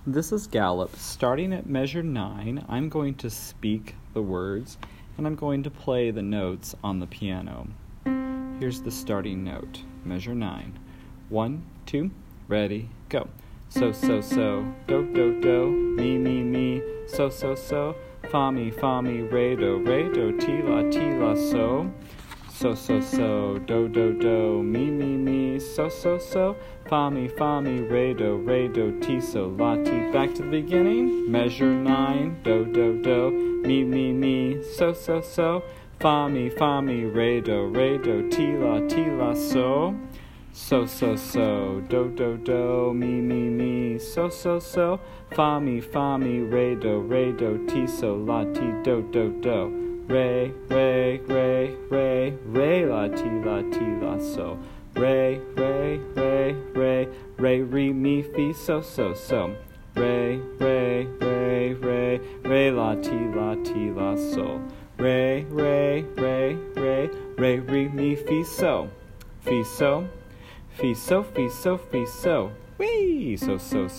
This is Gallup. Starting at measure 9, I'm going to speak the words, and I'm going to play the notes on the piano. Here's the starting note, measure 9. 1, 2, ready, go. So, so, so, do, do, do, me, so, so, so, fa, mi, re, do, ti, la, so. So, so, so, do, do, me, so, so, so, fa, mi, re, do, ti, so, la, ti. Back to the beginning, measure 9, do, me, so, so, so, fa, mi, re, do, ti, la, so. So, so, so, do, me, so, so, so, fa, mi, re, do, ti, so, la, ti, do. Re, la, ti, la, so. Re, re, mi, fi, so. Re, la, ti, la, so. Re, mi, fi, so. Fi, so. Wee! So,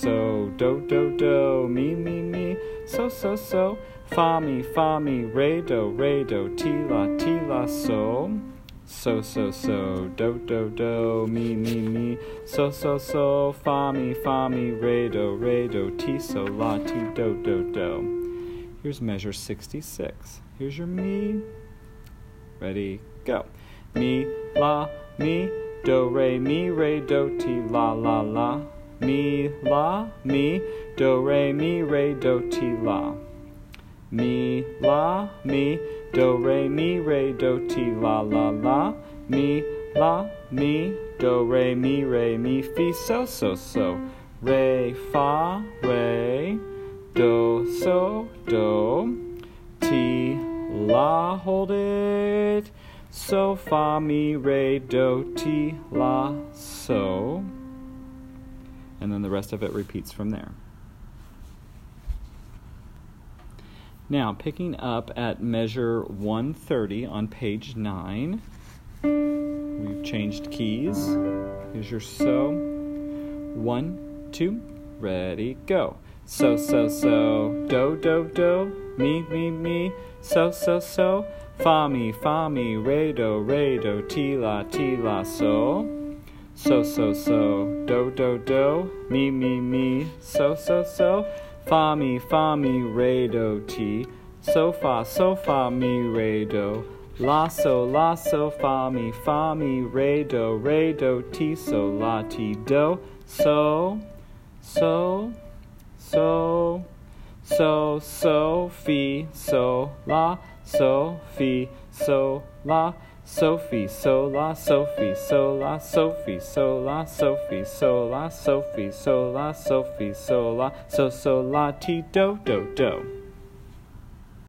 do, me, so. Fa, mi, re, do, ti, la, so. So, do, me, so. Fa, mi, re, do, ti, so, la, ti, do. Here's measure 66. Here's your mi. Ready, go. Mi, la, mi, do, re, do, ti, la. Mi, la, mi, do, re, do, ti, la. Mi, la, mi, do, re, do, ti, la. Mi, la, mi, do, re, mi, fi, so. Re, fa, re, do, so, do. Ti, la, hold it. So, fa, mi, re, do, ti, la, so. And then the rest of it repeats from there. Now, picking up at measure 130 on page 9, we've changed keys. Here's your so. 1, 2, ready, go. So, do, me, so. Fa, mi, re, do, ti, la, so. So, do, me, so. Fa, mi, re, do, ti. So, fa, mi, re, do. La, so, fa, mi, re, do, ti, so, la, ti, do. So, fi, so, la, so, fi, so, la, so, fi, so, la, so, fi, so, la, so, fi, so, la, so, fi, so, la, so, fi, so, la, so, fi, so, la, so, la, ti, do.